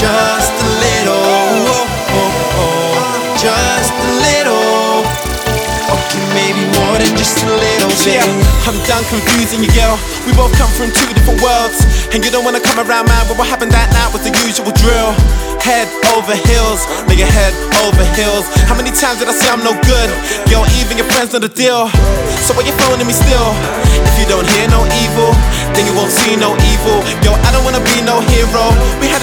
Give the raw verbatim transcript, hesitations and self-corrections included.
just a little, oh, oh, oh, just a little. Okay, maybe more than just a little bit. Yeah, I'm done confusing you, girl. We both come from two different worlds, and you don't wanna come around mine. But what happened that night was the usual drill. Head over heels, nigga, head over heels. How many times did I say I'm no good? Yo, even your friends know the deal. So why you phoning me still? If you don't hear no evil, then you won't see no evil. Yo, I don't wanna be no hero. We had a